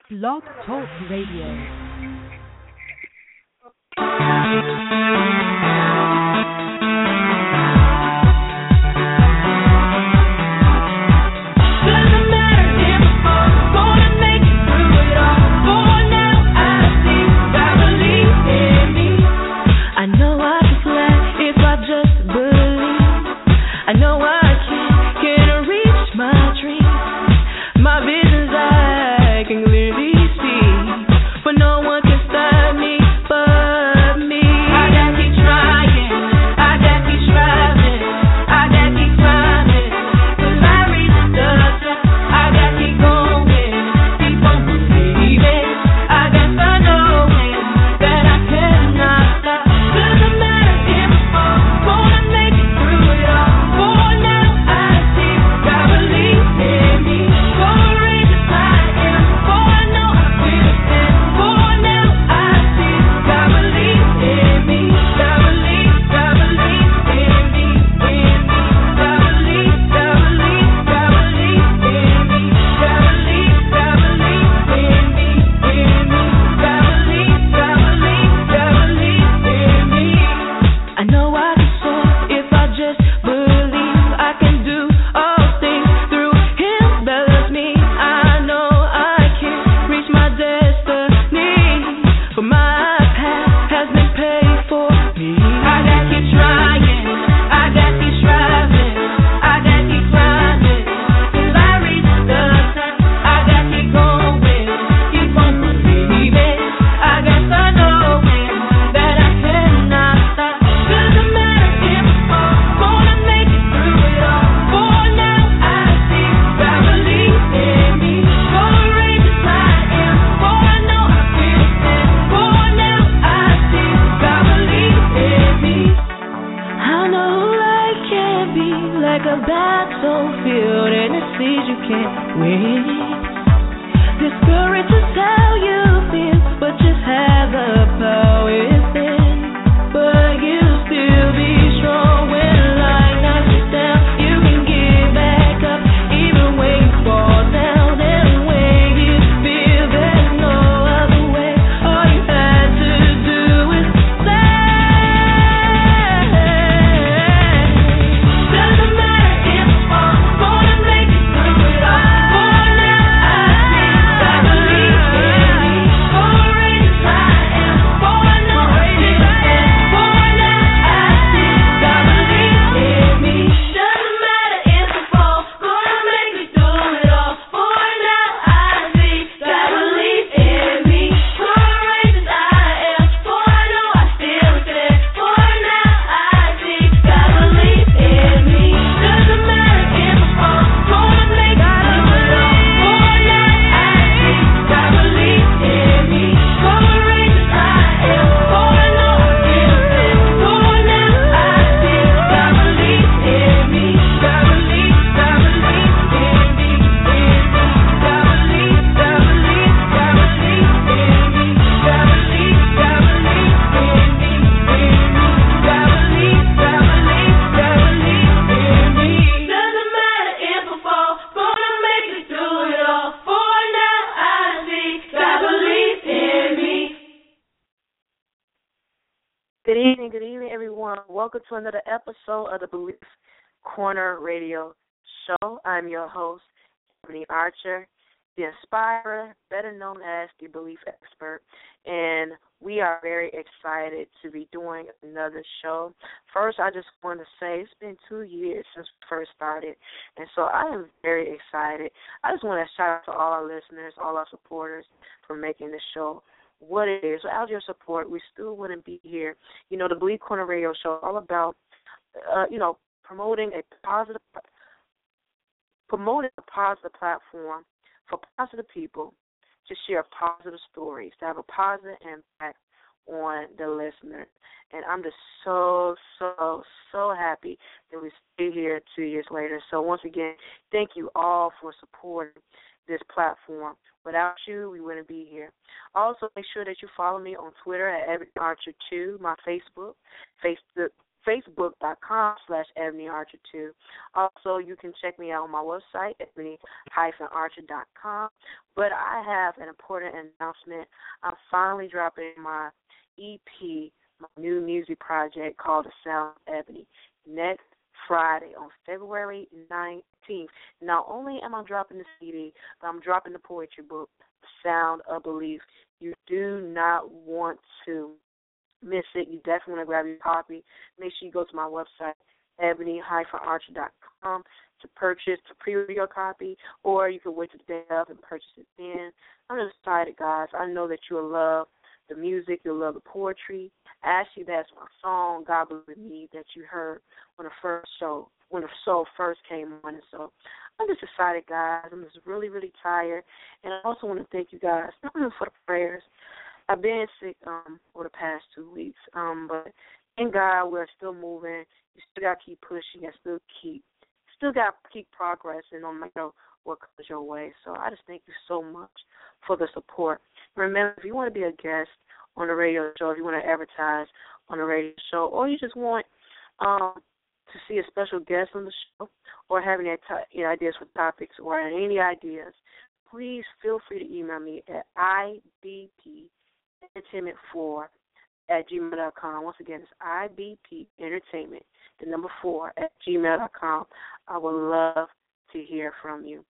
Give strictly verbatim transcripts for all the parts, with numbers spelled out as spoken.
Blog Talk Radio. To another episode of the Belief Corner Radio Show. I'm your host, Ebony Archer, the Inspirer, better known as the Belief Expert, and we are very excited to be doing another show. First, I just want to say it's been two years since we first started, and so I am very excited. I just want to shout out to all our listeners, all our supporters for making this show what it is. Without your support, we still wouldn't be here. You know, the Believe Corner Radio Show is all about, uh, you know, promoting a positive, promoting a positive platform for positive people to share positive stories, to have a positive impact on the listener. And I'm just so, so, so happy that we stay here two years later. So once again, thank you all for supporting this platform. Without you, we wouldn't be here. Also, make sure that you follow me on Twitter at Ebony Archer two, my Facebook, Facebook facebook.com slash Ebony Archer two. Also, you can check me out on my website, ebony dash archer dot com. But I have an important announcement. I'm finally dropping my E P, my new music project called The Sound of Ebony, next Friday on February nineteenth. Not only am I dropping the C D, but I'm dropping the poetry book, The Sound of Belief. You do not want to miss it. You definitely want to grab your copy. Make sure you go to my website, ebony dash archer dot com, to purchase, to pre-order your copy, or you can wait to the day of and purchase it then. I'm just excited, guys. I know that you'll love the music, you'll love the poetry. Actually, that's my song, God Believe Me, that you heard when the first show, when the show first came on. And so I'm just excited, guys. I'm just really, really tired. And I also want to thank you guys for the prayers. I've been sick um, over the past two weeks, um, but thank God we're still moving. You still got to keep pushing and still keep, still got to keep progressing no matter what comes your way. So I just thank you so much for the support. Remember, if you want to be a guest on the radio show, if you want to advertise on the radio show, or you just want um, to see a special guest on the show, or have any t- ideas for topics, or any ideas, please feel free to email me at I B P entertainment four at gmail dot com. Once again, it's I B P entertainment, the number four, at gmail dot com. I would love to hear from you.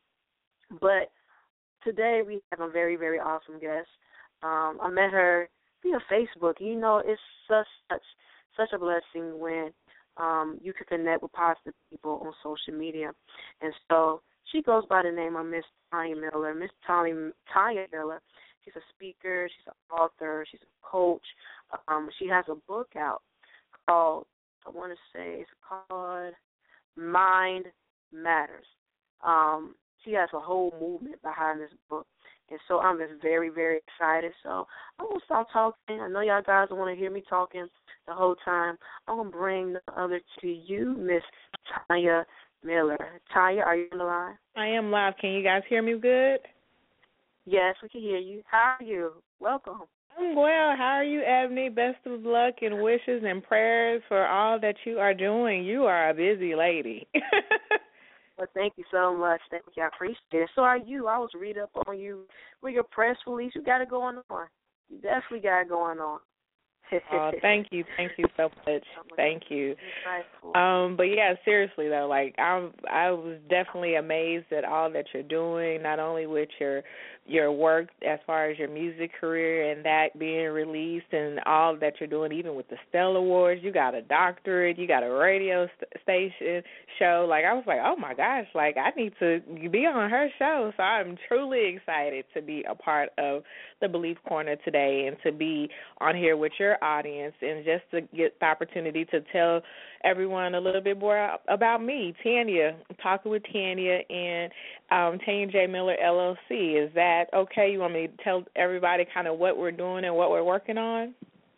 But today we have a very, very awesome guest. Um, I met her via Facebook. You know, it's such such such a blessing when um, you can connect with positive people on social media. And so she goes by the name of Miss Tanya Miller. Miss Tanya, Tanya Miller, she's a speaker, she's an author, she's a coach. Um, she has a book out called, I want to say, it's called Mind Matters. Um, she has a whole movement behind this book. And so I'm just very, very excited. So I'm going to start talking. I know y'all guys don't want to hear me talking the whole time. I'm going to bring the other to you, Miss Tanya Miller. Tanya, are you on the line? I am live. Can you guys hear me good? Yes, we can hear you. How are you? Welcome. I'm well. How are you, Ebony? Best of luck and wishes and prayers for all that you are doing. You are a busy lady. Well, thank you so much. Thank you. I appreciate it. So are you. I was read up on you with your press release. You got it going on. You definitely got it going on. Oh, thank you, thank you so much. Thank you. Um, but yeah, seriously though, like I'm, I was definitely amazed at all that you're doing, not only with your your work as far as your music career and that being released, and all that you're doing, even with the Stella Awards. You got a doctorate, you got a radio st- station show. Like I was like, oh my gosh, like I need to be on her show. So I'm truly excited to be a part of the Belief Corner today and to be on here with your audience, and just to get the opportunity to tell everyone a little bit more about me, Tanya. I'm talking with Tanya and um, Tanya J. Miller, L L C. Is that okay? You want me to tell everybody kind of what we're doing and what we're working on?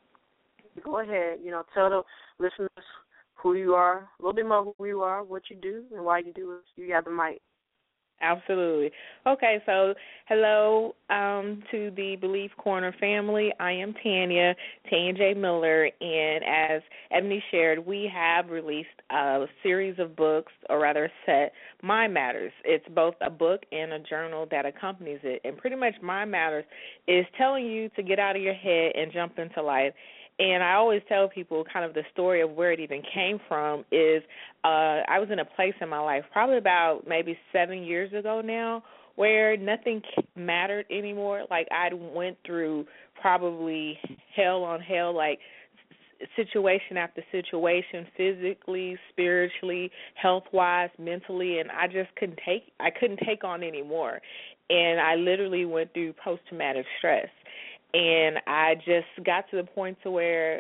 Go ahead. You know, tell the listeners who you are, a little bit more who you are, what you do, and why you do it. You got the mic. Absolutely. Okay, so hello um, to the Belief Corner family. I am Tanya, Tanya J. Miller, and as Ebony shared, we have released a series of books, or rather a set, Mind Matters. It's both a book and a journal that accompanies it, and pretty much Mind Matters is telling you to get out of your head and jump into life. And I always tell people kind of the story of where it even came from is uh, I was in a place in my life probably about maybe seven years ago now where nothing mattered anymore. Like I went through probably hell on hell, like situation after situation, physically, spiritually, health-wise, mentally, and I just couldn't take I couldn't take on anymore. And I literally went through post-traumatic stress. And I just got to the point to where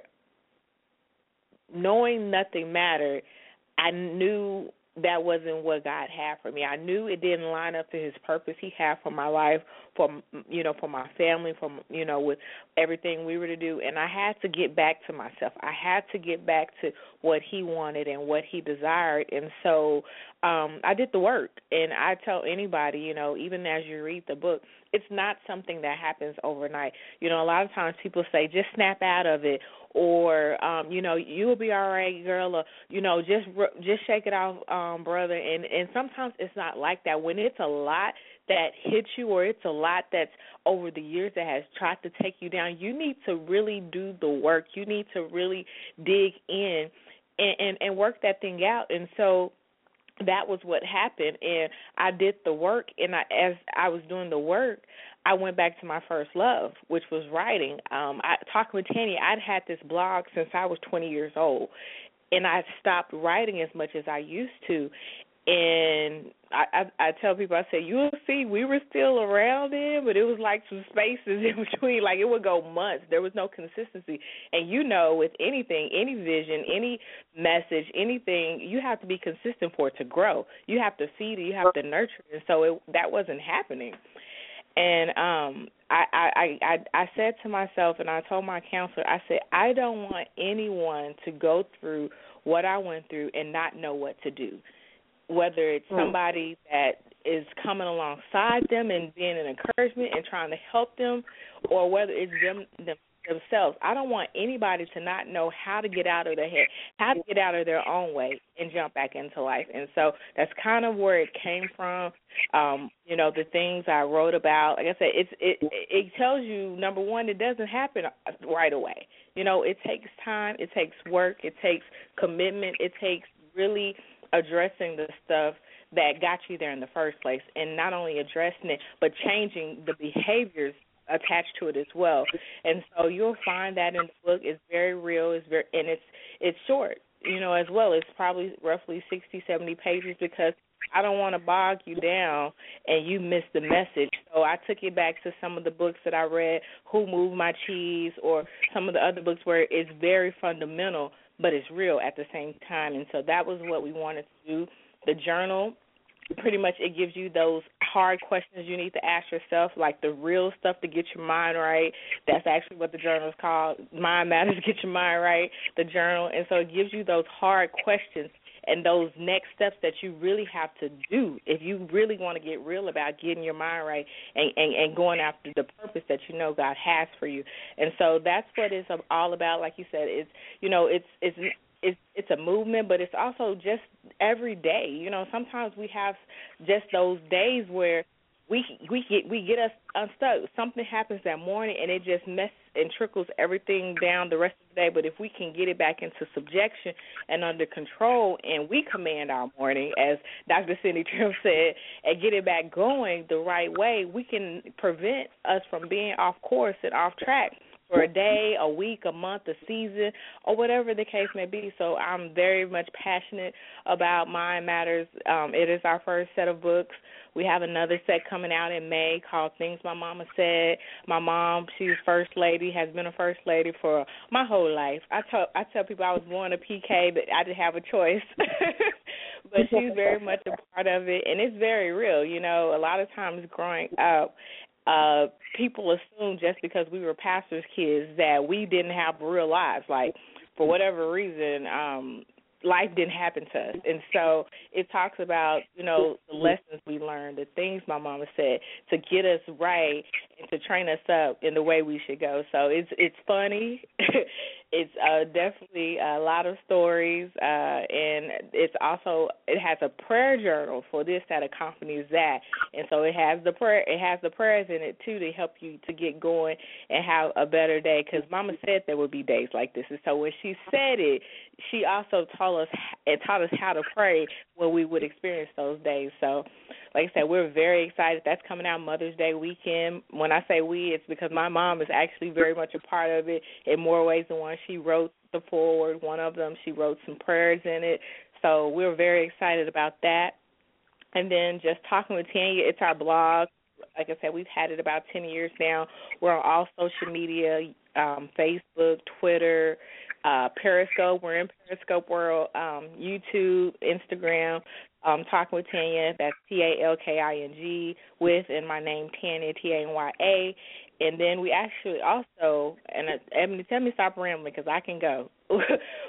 knowing nothing mattered, I knew that wasn't what God had for me. I knew it didn't line up to his purpose he had for my life, for, you know, for my family, for, you know, with everything we were to do. And I had to get back to myself. I had to get back to what he wanted and what he desired. And so um, I did the work. And I tell anybody, you know, even as you read the book, it's not something that happens overnight. You know, a lot of times people say just snap out of it, or um, you know, you'll be all right, girl, or you know, just just shake it off, um, brother. And and sometimes it's not like that. When it's a lot that hits you, or it's a lot that's over the years that has tried to take you down, you need to really do the work. You need to really dig in and, and, and work that thing out. And so that was what happened, and I did the work, and I, as I was doing the work, I went back to my first love, which was writing. Um, I, talking with Tanya, I'd had this blog since I was twenty years old, and I stopped writing as much as I used to. And I, I, I tell people, I say, you'll see, we were still around then, but it was like some spaces in between. Like, it would go months. There was no consistency. And you know, with anything, any vision, any message, anything, you have to be consistent for it to grow. You have to feed it. You have to nurture it. And so it, that wasn't happening. And um, I, I, I, I said to myself, and I told my counselor, I said, I don't want anyone to go through what I went through and not know what to do. Whether it's somebody that is coming alongside them and being an encouragement and trying to help them, or whether it's them, them themselves. I don't want anybody to not know how to get out of their head, how to get out of their own way and jump back into life. And so that's kind of where it came from. Um, you know, the things I wrote about, like I said, it's, it it tells you, number one, it doesn't happen right away. You know, it takes time, it takes work, it takes commitment, it takes really addressing the stuff that got you there in the first place, and not only addressing it, but changing the behaviors attached to it as well. And so you'll find that in the book. It's very real, it's very, and it's it's short, you know, as well. It's probably roughly sixty, seventy pages, because I don't want to bog you down and you miss the message. So I took it back to some of the books that I read, Who Moved My Cheese, or some of the other books where it's very fundamental, but it's real at the same time. And so that was what we wanted to do. The journal, pretty much it gives you those hard questions you need to ask yourself, like the real stuff to get your mind right. That's actually what the journal is called, Mind Matters, Get Your Mind Right, the journal. And so it gives you those hard questions and those next steps that you really have to do if you really want to get real about getting your mind right and, and, and going after the purpose that you know God has for you. And so that's what it's all about. Like you said, it's, you know, it's it's it's it's a movement, but it's also just every day. You know, sometimes we have just those days where we we get we get us unstuck. Something happens that morning and it just messes and trickles everything down the rest of the day. But if we can get it back into subjection and under control, and we command our morning, as Doctor Cindy Trim said, and get it back going the right way, we can prevent us from being off course and off track for a day, a week, a month, a season, or whatever the case may be. So I'm very much passionate about Mind Matters. Um, it is our first set of books. We have another set coming out in May called Things My Mama Said. My mom, she's first lady, has been a first lady for my whole life. I tell I tell people I was born a P K, but I didn't have a choice. But she's very much a part of it, and it's very real. You know, a lot of times growing up, uh, people assume just because we were pastors' kids that we didn't have real lives. Like, for whatever reason, um, life didn't happen to us. And so it talks about, you know, the lessons we learned, the things my mama said to get us right and to train us up in the way we should go. So it's it's funny. It's uh, definitely a lot of stories, uh, and it's also, it has a prayer journal for this that accompanies that. And so it has the prayer, it has the prayers in it, too, to help you to get going and have a better day, because Mama said there would be days like this. And so when she said it, she also taught us and taught us how to pray when we would experience those days. So, like I said, we're very excited. That's coming out Mother's Day weekend. When I say we, it's because my mom is actually very much a part of it in more ways than one. She wrote the foreword, one of them. She wrote some prayers in it. So we're very excited about that. And then just talking with Tanya, it's our blog. Like I said, we've had it about ten years now. We're on all social media, um, Facebook, Twitter, uh, Periscope. We're in Periscope World, um, YouTube, Instagram. Um, talking with Tanya, that's T A L K I N G, with, and my name, Tanya, T A N Y A. And then we actually also, and uh, Ebony, tell me stop rambling because I can go.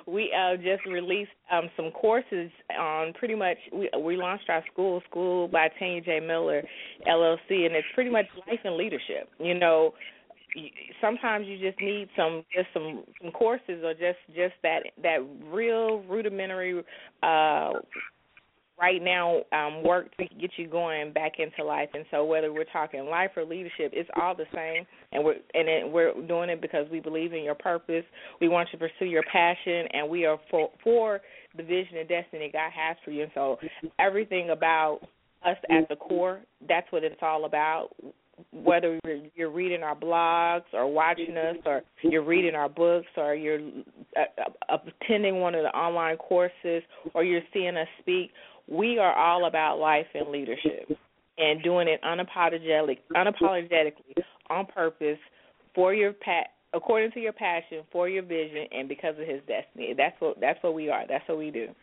we uh, just released um, some courses on pretty much, we, we launched our school, School by Tanya J. Miller, L L C, and it's pretty much life and leadership. You know, sometimes you just need some just some, some courses or just, just that, that real rudimentary uh right now um, work to get you going back into life. And so whether we're talking life or leadership, it's all the same. And we're and it, we're doing it because we believe in your purpose. We want you to pursue your passion, and we are for, for the vision and destiny God has for you. And so everything about us at the core, that's what it's all about. Whether you're reading our blogs or watching us, or you're reading our books, or you're attending one of the online courses, or you're seeing us speak, we are all about life and leadership and doing it unapologetic, unapologetically, on purpose, for your pa- according to your passion, for your vision, and because of His destiny. That's what that's what we are. That's what we do.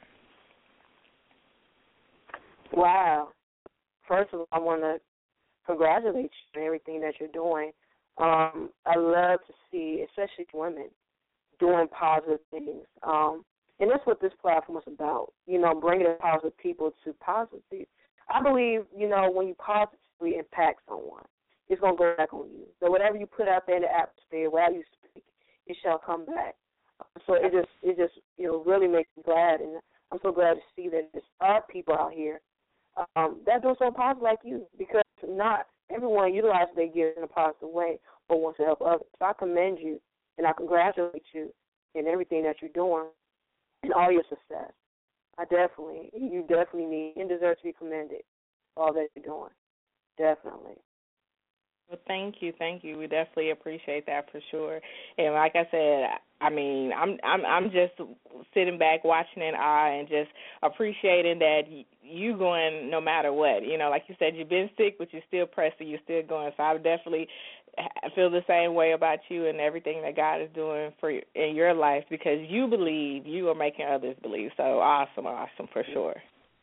Wow. First of all, I want to congratulate you on everything that you're doing. Um, I love to see, especially women, doing positive things. Um, and that's what this platform is about, you know, bringing positive people to positive. I believe, you know, when you positively impact someone, it's going to go back on you. So whatever you put out there in the atmosphere, wherever you speak, it shall come back. So it just, it just, you know, really makes me glad. And I'm so glad to see that there are people out here um, that do something positive like you, because not everyone utilizes their gifts in a positive way or wants to help others. So I commend you and I congratulate you in everything that you're doing and all your success. I definitely, you definitely need and deserve to be commended for all that you're doing. Definitely. Well, thank you, thank you. We definitely appreciate that for sure. And like I said, I mean, I'm I'm I'm just sitting back watching in awe and just appreciating that you going no matter what. You know, like you said, you've been sick, but you're still pressing, you're still going. So I definitely feel the same way about you and everything that God is doing for you, in your life, because you believe, you are making others believe. So awesome, awesome for sure.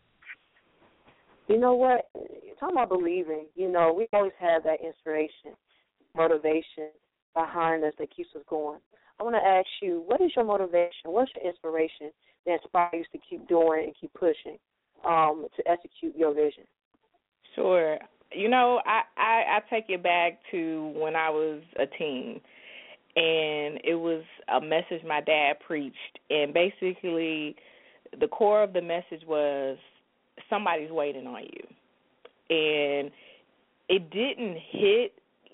You know what? Talking about believing, you know, we always have that inspiration, motivation behind us that keeps us going. I want to ask you, what is your motivation? What's your inspiration that inspires you to keep doing and keep pushing um, to execute your vision? Sure. You know, I, I, I take it back to when I was a teen, and it was a message my dad preached, and basically the core of the message was somebody's waiting on you. And it didn't hit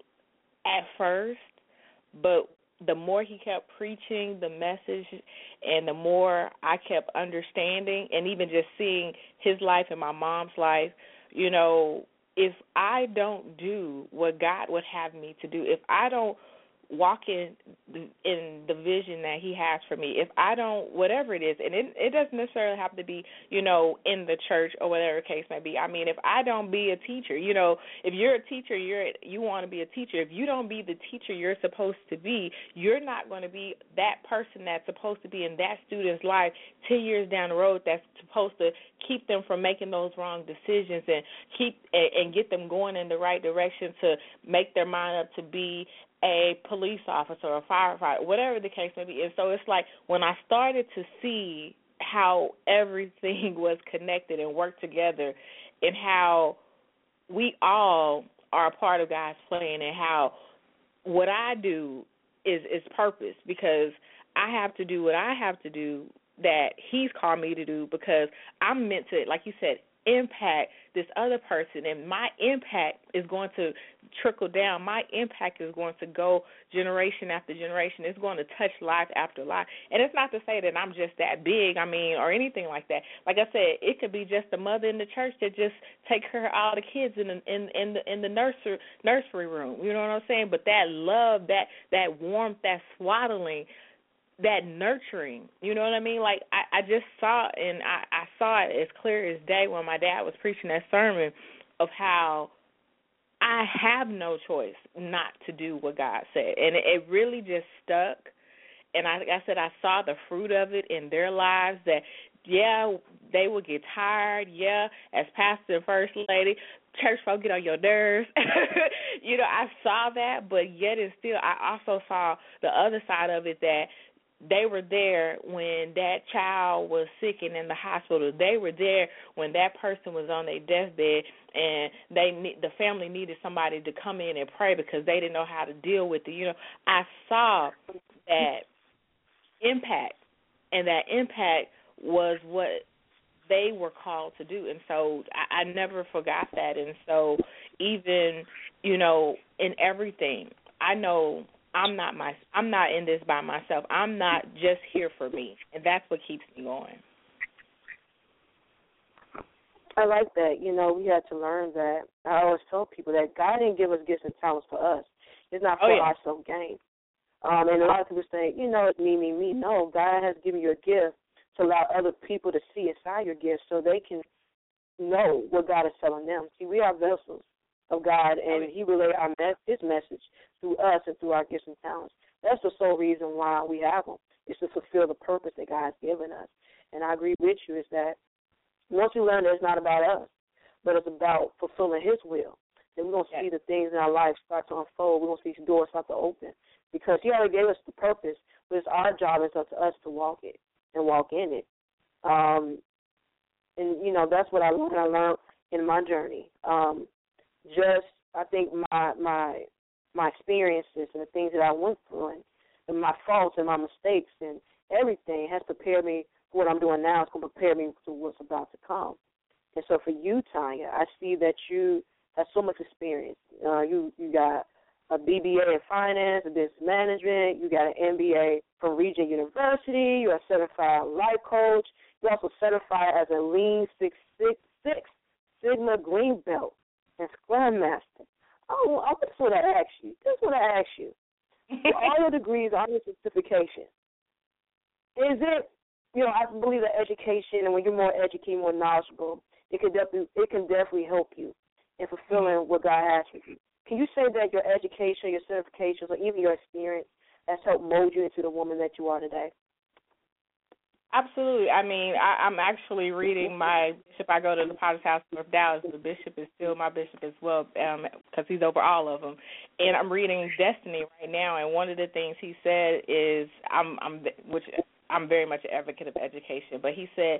at first, but the more he kept preaching the message and the more I kept understanding and even just seeing his life and my mom's life, you know, if I don't do what God would have me to do, if I don't walk in in the vision that he has for me, if I don't, whatever it is, and it, it doesn't necessarily have to be, you know, in the church or whatever the case may be. I mean, if I don't be a teacher, you know, if you're a teacher, you're you want to be a teacher. If you don't be the teacher you're supposed to be, you're not going to be that person that's supposed to be in that student's life ten years down the road that's supposed to keep them from making those wrong decisions and keep and get them going in the right direction to make their mind up to be a police officer or a firefighter, whatever the case may be. And so it's like when I started to see how everything was connected and worked together and how we all are a part of God's plan and how what I do is, is purpose, because I have to do what I have to do that he's called me to do, because I'm meant to, like you said, impact this other person, and my impact is going to trickle down. My impact is going to go generation after generation. It's going to touch life after life. And it's not to say that I'm just that big, I mean, or anything like that. Like I said, it could be just a mother in the church that just take care of all the kids in the, in, in the in the nursery nursery room. You know what I'm saying? But that love, that that warmth, that swaddling, that nurturing, you know what I mean? Like, I, I just saw, and I, I saw it as clear as day when my dad was preaching that sermon of how I have no choice not to do what God said. And it, it really just stuck. And I, like I said, I saw the fruit of it in their lives that, yeah, they would get tired. Yeah, as pastor and first lady, church folk get on your nerves. You know, I saw that, but yet and still I also saw the other side of it, that they were there when that child was sick and in the hospital. They were there when that person was on their deathbed and they the family needed somebody to come in and pray because they didn't know how to deal with it. You know, I saw that impact, and that impact was what they were called to do. And so I, I never forgot that. And so even, you know, in everything, I know I'm not my I'm not in this by myself. I'm not just here for me, and that's what keeps me going. I like that. You know, we had to learn that. I always tell people that God didn't give us gifts and talents for us. It's not for oh, yeah. our self-gain. Um, and a lot of people say, you know, it's me, me, me. No, God has given you a gift to allow other people to see inside your gift so they can know what God is telling them. See, we are vessels of God, and He relayed our me- His message through us and through our gifts and talents. That's the sole reason why we have them, is to fulfill the purpose that God has given us. And I agree with you, is that once we learn that it's not about us, but it's about fulfilling His will, then we're going to see the things in our life start to unfold. We're going to see the doors start to open because He already gave us the purpose, but it's our job, it's up to us to walk it and walk in it. Um, and, you know, that's what I learned. I learned in my journey. Um, just, I think my my my experiences and the things that I went through and, and my faults and my mistakes and everything has prepared me for what I'm doing now. It's going to prepare me for what's about to come. And so for you, Tanya, I see that you have so much experience. Uh, you, you got a B B A in finance, a business management. You got an M B A from Regent University. You're a certified life coach. You're also certified as a Lean Six Six Six Sigma Green Belt and Scrum Master. Oh, I just want to ask you. Just want to ask you. All your degrees, all your certification. Is it? You know, I believe that education, and when you're more educated, more knowledgeable, it can definitely it can definitely help you in fulfilling what God has for you. Can you say that your education, your certifications, or even your experience has helped mold you into the woman that you are today? Absolutely. I mean, I, I'm actually reading my bishop. I go to the Potter's House in North Dallas. The bishop is still my bishop as well because um, he's over all of them. And I'm reading Destiny right now, and one of the things he said is, I'm, I'm which I'm very much an advocate of education, but he said,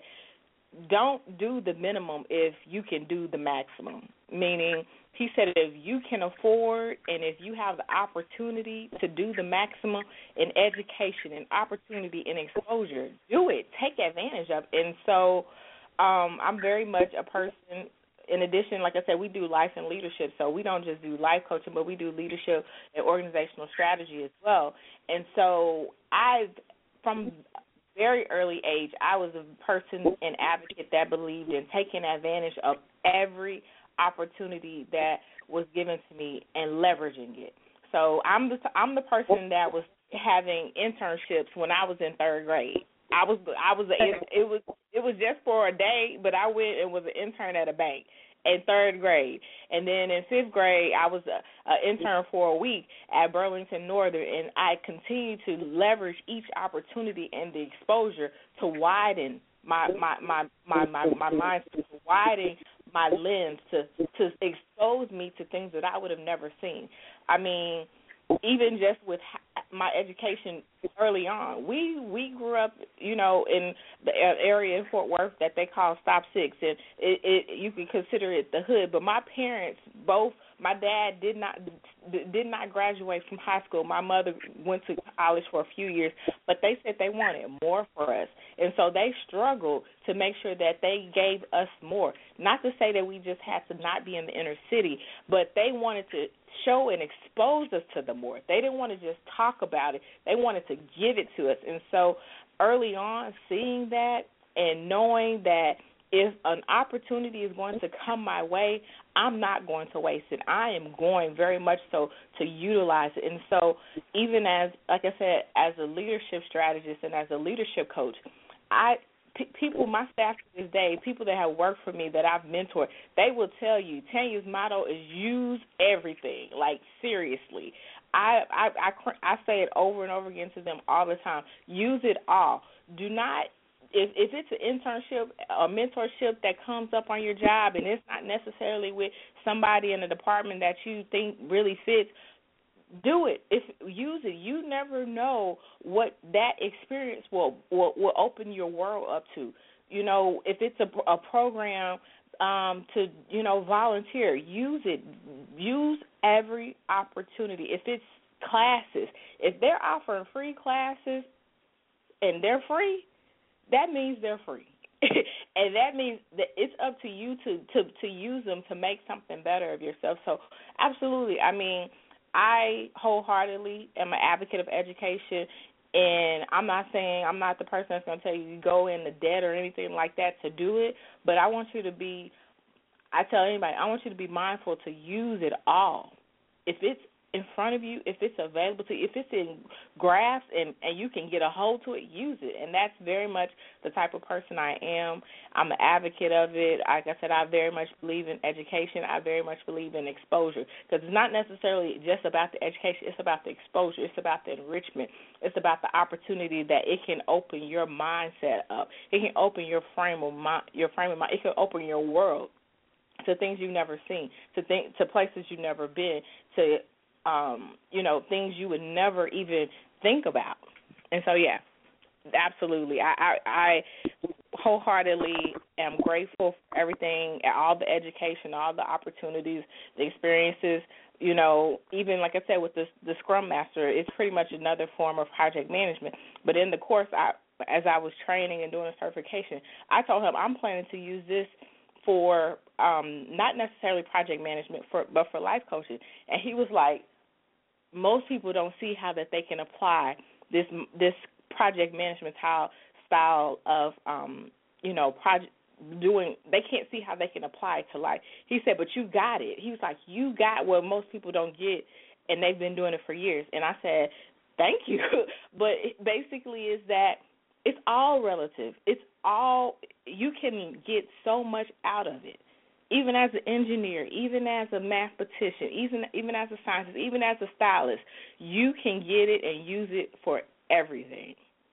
don't do the minimum if you can do the maximum, meaning he said if you can afford and if you have the opportunity to do the maximum in education and opportunity and exposure, do it. Take advantage of it. And so um, I'm very much a person, in addition, like I said, we do life and leadership, so we don't just do life coaching, but we do leadership and organizational strategy as well. And so I, from very early age, I was a person and advocate that believed in taking advantage of every opportunity that was given to me and leveraging it. So I'm the I'm the person that was having internships when I was in third grade. I was I was a, it, it was it was just for a day, but I went and was an intern at a bank in third grade. And then in fifth grade, I was an intern for a week at Burlington Northern, and I continued to leverage each opportunity and the exposure to widen my my my my my, my mindset, to widen my lens, to to expose me to things that I would have never seen. I mean, even just with my education early on, we we grew up, you know, in the area in Fort Worth that they call Stop Six, and it, it you can consider it the hood. But my parents both, my dad did not did not graduate from high school. My mother went to college for a few years, but they said they wanted more for us, and so they struggled to make sure that they gave us more. Not to say that we just had to not be in the inner city, but they wanted to show and expose us to the more. They didn't want to just talk about it. They wanted to give it to us. And so early on, seeing that and knowing that if an opportunity is going to come my way, I'm not going to waste it. I am going very much so to utilize it. And so even as, like I said, as a leadership strategist and as a leadership coach, I P- people, my staff to this day, people that have worked for me that I've mentored, they will tell you, Tanya's motto is use everything, like seriously. I, I, I, I say it over and over again to them all the time. Use it all. Do not, if, if it's an internship, a mentorship that comes up on your job and it's not necessarily with somebody in the department that you think really fits, do it. If use it, you never know what that experience will will, will open your world up to. You know, if it's a, a program um, to you know volunteer, use it. Use every opportunity. If it's classes, if they're offering free classes and they're free, that means they're free. And that means that it's up to you to, to, to use them to make something better of yourself. So, absolutely. I mean, I wholeheartedly am an advocate of education, and I'm not saying I'm not the person that's going to tell you you go into debt or anything like that to do it, but I want you to be, I tell anybody, I want you to be mindful to use it all. If it's in front of you, if it's available to you, if it's in grasp and, and you can get a hold to it, use it. And that's very much the type of person I am. I'm an advocate of it. Like I said, I very much believe in education. I very much believe in exposure, because it's not necessarily just about the education. It's about the exposure. It's about the enrichment. It's about the opportunity that it can open your mindset up. It can open your frame of mind, your frame of mind. It can open your world to things you've never seen, to think, to places you've never been, to Um, you know, things you would never even think about. And so, yeah, absolutely. I, I, I wholeheartedly am grateful for everything, all the education, all the opportunities, the experiences. You know, even like I said with the, the Scrum Master, it's pretty much another form of project management. But in the course, I, as I was training and doing a certification, I told him I'm planning to use this for um, not necessarily project management, for, but for life coaching. And he was like, most people don't see how that they can apply this this project management style style of um, you know project doing. They can't see how they can apply it to life. He said, but you got it. He was like, you got what most people don't get, and they've been doing it for years. And I said, thank you. But it basically is that it's all relative. It's all, you can get so much out of it. Even as an engineer, even as a mathematician, even even as a scientist, even as a stylist, you can get it and use it for everything.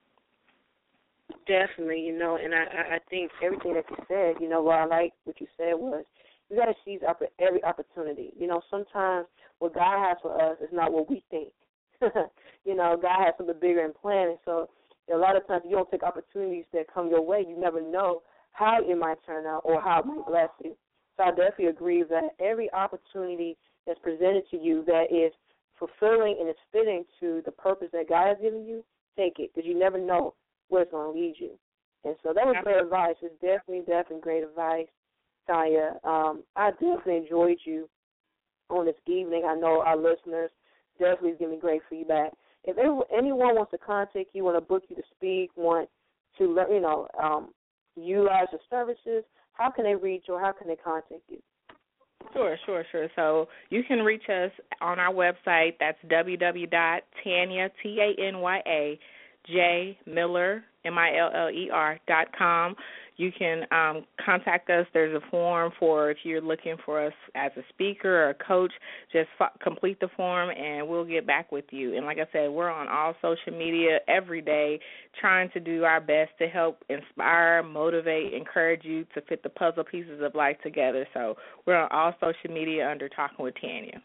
Definitely, you know, and I, I think everything that you said, you know, what I like what you said was you got to seize every opportunity. You know, sometimes what God has for us is not what we think. You know, God has something bigger in plan, and so a lot of times you don't take opportunities that come your way. You never know how it might turn out or how it might bless you. So I definitely agree that every opportunity that's presented to you that is fulfilling and is fitting to the purpose that God has given you, take it, because you never know where it's going to lead you. And so that was great advice. It's definitely, definitely great advice, Tanya. Um, I definitely enjoyed you on this evening. I know our listeners definitely give me great feedback. If anyone wants to contact you, want to book you to speak, want to, let you know, um, utilize your services, how can they reach you or how can they contact you? Sure, sure, sure. So you can reach us on our website. That's w w w dot tanya, T A N Y A, J, Miller, M I L L E R, dot com. You can um, contact us. There's a form for if you're looking for us as a speaker or a coach. Just f- complete the form, and we'll get back with you. And like I said, we're on all social media every day trying to do our best to help inspire, motivate, encourage you to fit the puzzle pieces of life together. So we're on all social media under Talking with Tanya.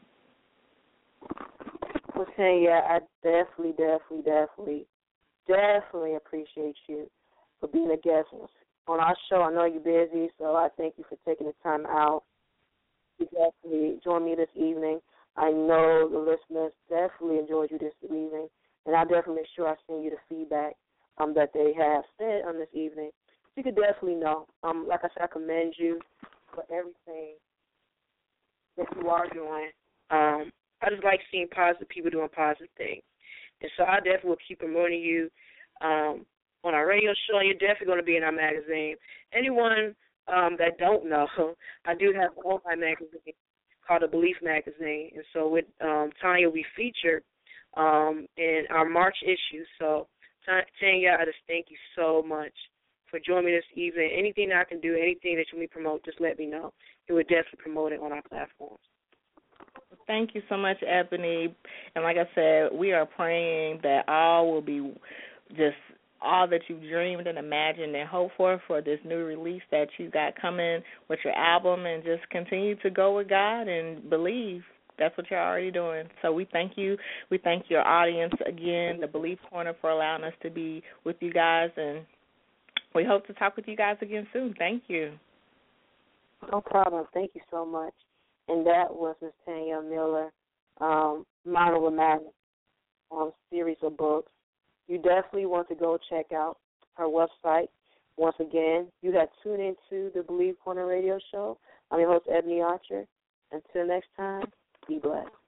Well, Tanya, I definitely, definitely, definitely, definitely appreciate you for being a guest on our show. I know you're busy, so I thank you for taking the time out to definitely join me this evening. I know the listeners definitely enjoyed you this evening, and I'll definitely make sure I send you the feedback um, that they have said on this evening. You could definitely know. Um, like I said, I commend you for everything that you are doing. Um, I just like seeing positive people doing positive things. And so I definitely will keep promoting you um, on our radio show. You're definitely going to be in our magazine. Anyone um, that don't know, I do have an online magazine called The Belief Magazine. And so with um, Tanya, we feature um, in our March issue. So, Tanya, I just thank you so much for joining me this evening. Anything that I can do, anything that you need to promote, just let me know. We would definitely promote it on our platforms. Thank you so much, Ebony. And like I said, we are praying that all will be just all that you've dreamed and imagined and hoped for for this new release that you got coming with your album, and just continue to go with God and believe. That's what you're already doing. So we thank you. We thank your audience again, the Belief Corner, for allowing us to be with you guys, and we hope to talk with you guys again soon. Thank you. No problem. Thank you so much. And that was Miz Tanya Miller, um, Model of Madness, um, series of books. You definitely want to go check out her website. Once again, you have tuned into the Believe Corner Radio Show. I'm your host, Ebony Archer. Until next time, be blessed.